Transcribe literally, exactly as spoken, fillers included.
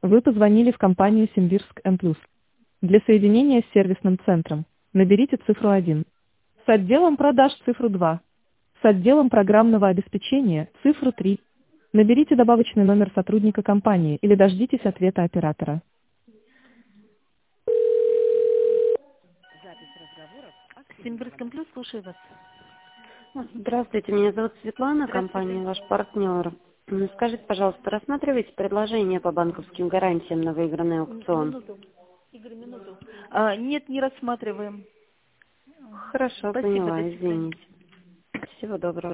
Вы позвонили в компанию Симбирск М+. Для соединения с сервисным центром наберите цифру один. С отделом продаж цифру два. С отделом программного обеспечения цифру три. Наберите добавочный номер сотрудника компании или дождитесь ответа оператора. Симбирск М+, слушаю вас. Здравствуйте, меня зовут Светлана, Здравствуйте. компания «Ваш партнер». М, Скажите, пожалуйста, рассматриваете предложение по банковским гарантиям на выигранный М, аукцион? Минуту. Игорь, минуту. А, нет, не рассматриваем. Хорошо, Спасибо, поняла, до свидания. извините. Всего доброго.